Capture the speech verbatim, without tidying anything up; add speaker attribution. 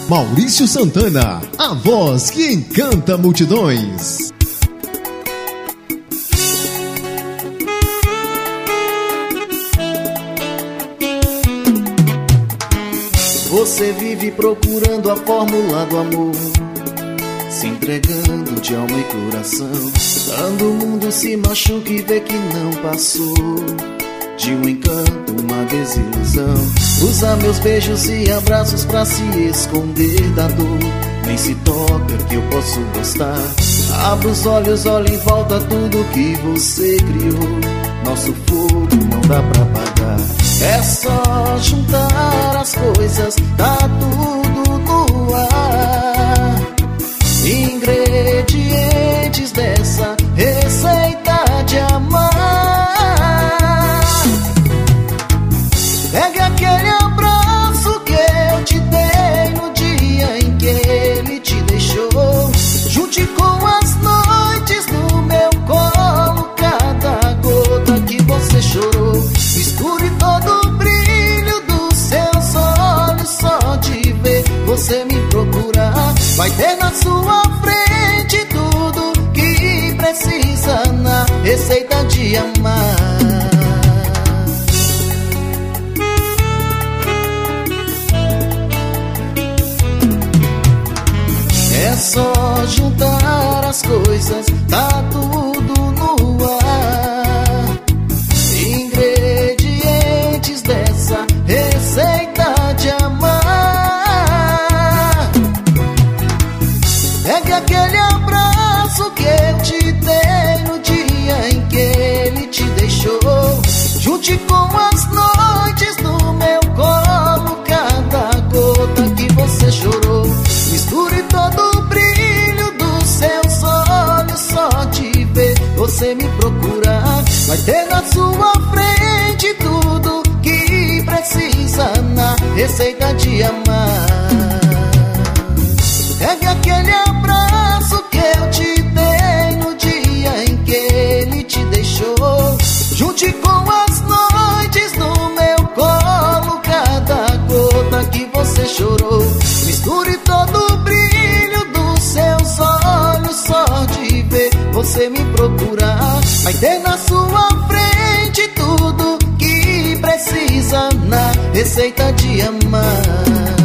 Speaker 1: Maurício Santana, a voz que encanta multidões.
Speaker 2: Você vive procurando a fórmula do amor, se entregando de alma e coração. Quando o mundo se machuca e vê que não passou de um encanto, uma desilusão. Usa meus beijos e abraços pra se esconder da dor. Nem se toca que eu posso gostar. Abra os olhos, olha em volta tudo que você criou. Nosso fogo não dá pra apagar. É só juntar as coisas, tá tudo no ar. Ingredientes dessa receita de amar. Pegue aquele abraço que eu te dei no dia em que ele te deixou. Junte com as noites no meu colo cada gota que você chorou. Misture todo o brilho dos seus olhos, só de ver você me procurar. Vai ter na sua frente tudo que precisa na receita de amar. É só juntar as coisas, tá tudo no ar. Ingredientes dessa receita de amar. Pegue aquele abraço que eu te dei no dia em que ele te deixou. Junte com as noites no meu colo cada gota que você chorou. Misture todo o brilho dos seus olhos, só de ver você me procurar. Vai ter na sua frente tudo que precisa na receita de amar. Pegue aquele abraço que eu te dei no dia em que ele te deixou. Junte com as noites no meu colo cada gota que você chorou. Misture todo o brilho dos seus olhos, só de ver você me procurar. Vai ter na sua frente tudo que precisa na receita de amar.